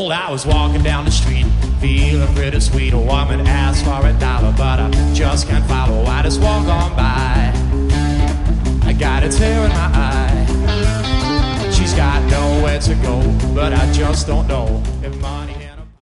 Well, I was walking down the street, feeling pretty sweet. A woman asked for $1, but I just can't follow. I just walk on by. I got a tear in my eye. She's got nowhere to go, but I just don't know if money